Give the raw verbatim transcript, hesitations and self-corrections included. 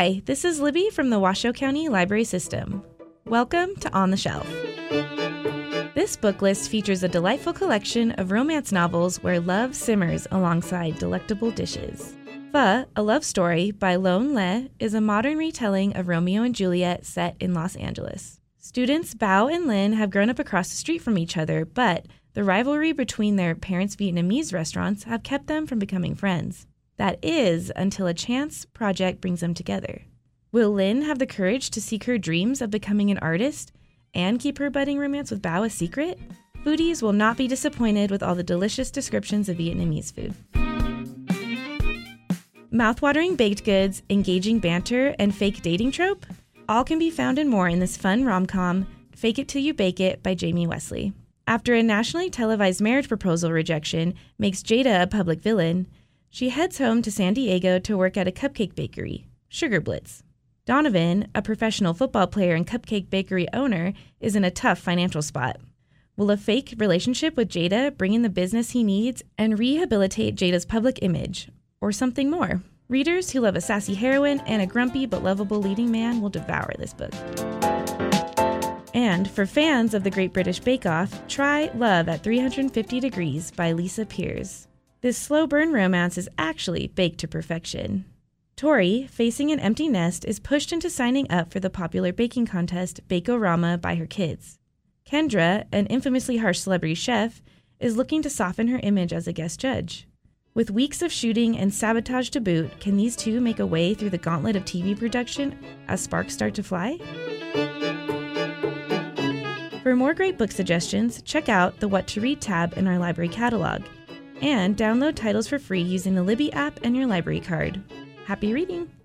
Hi, this is Libby from the Washoe County Library System. Welcome to On the Shelf. This book list features a delightful collection of romance novels where love simmers alongside delectable dishes. Pho, A Love Story by Loan Le is a modern retelling of Romeo and Juliet set in Los Angeles. Students Bao and Lin have grown up across the street from each other, but the rivalry between their parents' Vietnamese restaurants have kept them from becoming friends. That is, until a chance project brings them together. Will Lin have the courage to seek her dreams of becoming an artist and keep her budding romance with Bao a secret? Foodies will not be disappointed with all the delicious descriptions of Vietnamese food. Mouthwatering baked goods, engaging banter, and fake dating trope? All can be found and more in this fun rom-com, Fake It Till You Bake It by Jamie Wesley. After a nationally televised marriage proposal rejection makes Jada a public villain, she heads home to San Diego to work at a cupcake bakery, Sugar Blitz. Donovan, a professional football player and cupcake bakery owner, is in a tough financial spot. Will a fake relationship with Jada bring in the business he needs and rehabilitate Jada's public image? Or something more? Readers who love a sassy heroine and a grumpy but lovable leading man will devour this book. And for fans of the Great British Bake Off, try Love at three hundred fifty degrees by Lisa Peers. This slow burn romance is actually baked to perfection. Tori, facing an empty nest, is pushed into signing up for the popular baking contest Bake-O-Rama by her kids. Kendra, an infamously harsh celebrity chef, is looking to soften her image as a guest judge. With weeks of shooting and sabotage to boot, can these two make a way through the gauntlet of T V production as sparks start to fly? For more great book suggestions, check out the What to Read tab in our library catalog. And download titles for free using the Libby app and your library card. Happy reading!